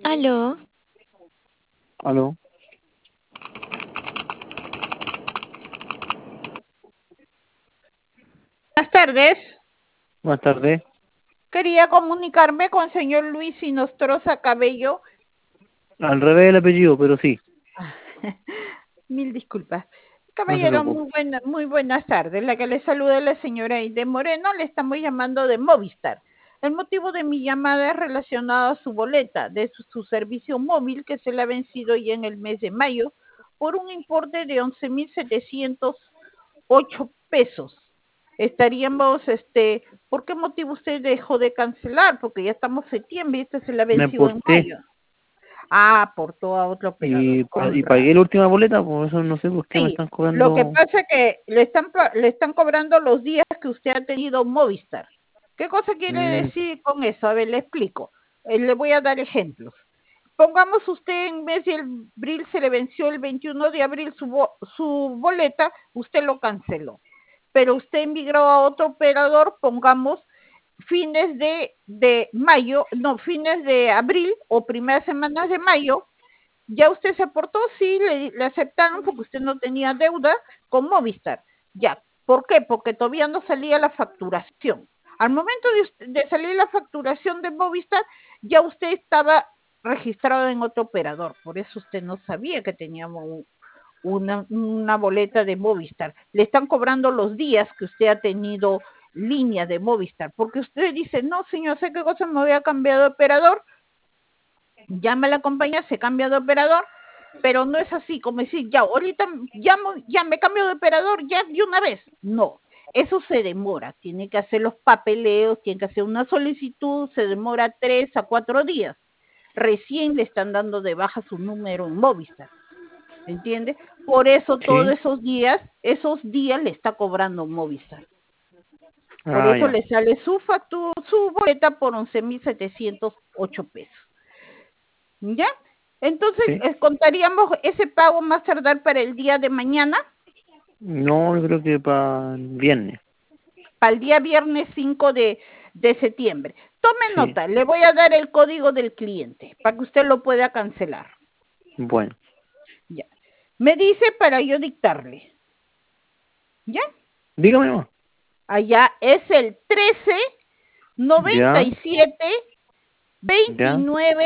Aló, Aló, Buenas tardes. buenas tardes. Quería comunicarme con el señor Luis Sinostroza Cabello. Al revés el apellido, pero sí, Mil disculpas. no se Caballero, preocupe. muy buenas tardes. La que le saluda es la señora Aide Moreno. Le estamos llamando de Movistar. El motivo de mi llamada es relacionado a su boleta de su servicio móvil que se le ha vencido ya en el mes de mayo por un importe de 11.708 pesos. Estaríamos, ¿por qué motivo usted dejó de cancelar? Porque ya estamos en septiembre y este se le ha Me vencido en porté mayo. Ah, aportó a otro operador, con y pagué razón. la última boleta, por eso no sé por qué me Sí, están lo que cobrando. pasa es que le están cobrando los días que usted ha tenido Movistar. ¿Qué cosa quiere Mm, decir con eso? A ver, le explico. Le voy a dar ejemplos. Pongamos usted en mes de abril, se le venció el 21 de abril su boleta, usted lo canceló. Pero usted migró a otro operador, pongamos fines de mayo, no, fines de abril o primeras semanas de mayo, ya usted se aportó, sí, le aceptaron porque usted no tenía deuda con Movistar. Ya, ¿por qué? Porque todavía no salía la facturación. Al momento de salir la facturación de Movistar, ya usted estaba registrado en otro operador, por eso usted no sabía que teníamos una boleta de Movistar. Le están cobrando los días que usted ha tenido línea de Movistar, porque usted dice, no, señor, sé qué cosa me voy a cambiar de operador, llama a la compañía, se cambia de operador, pero no es así como decir, ya, ahorita ya me cambio de operador, ya de una vez. No, eso se demora, tiene que hacer los papeleos, tiene que hacer una solicitud, se demora 3 a 4 días. Recién le están dando de baja su número en Movistar, ¿entiende? Por eso todos sí, esos días le está cobrando Movistar. Por ah, eso ya, le sale su factura, su boleta por 11.708 pesos. ¿Ya? Entonces, sí. contaríamos ese pago más tardar para el día de mañana, No, yo creo que para el viernes, para el día viernes 5 de septiembre. Tome sí. nota, le voy a dar el código del cliente para que usted lo pueda cancelar. Bueno, Ya. Me dice para yo dictarle. ¿Ya? dígame nomás. Allá es el 13 Ya, 97 ya, 29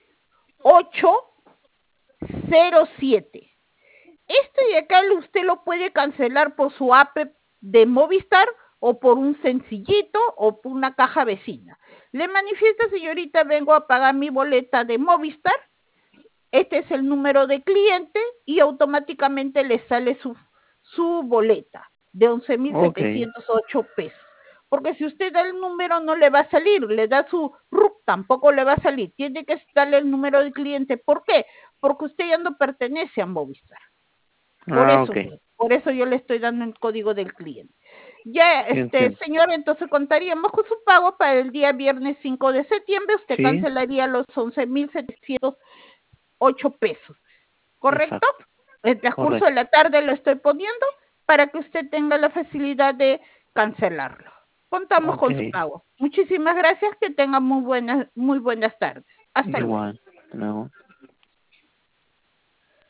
807. Esto de acá usted lo puede cancelar por su app de Movistar o por un sencillito o por una caja vecina. Le manifiesta, señorita, vengo a pagar mi boleta de Movistar. Este es el número de cliente y automáticamente le sale su boleta de once mil ok, setecientos ocho pesos. Porque si usted da el número no le va a salir, le da su RUC, tampoco le va a salir. Tiene que darle el número del cliente. ¿Por qué? Porque usted ya no pertenece a Movistar. ah, ok, Por eso yo le estoy dando el código del cliente. Ya, sí entiendo. señor, entonces contaríamos con su pago para el día viernes 5 de septiembre. Usted Sí, cancelaría los 11.708 pesos. ¿Correcto? exacto, El transcurso de correcto. la tarde lo estoy poniendo para que usted tenga la facilidad de cancelarlo. Contamos Ok, con su pago. Muchísimas gracias. Que tenga muy buenas tardes. Hasta luego. igual. Hasta luego.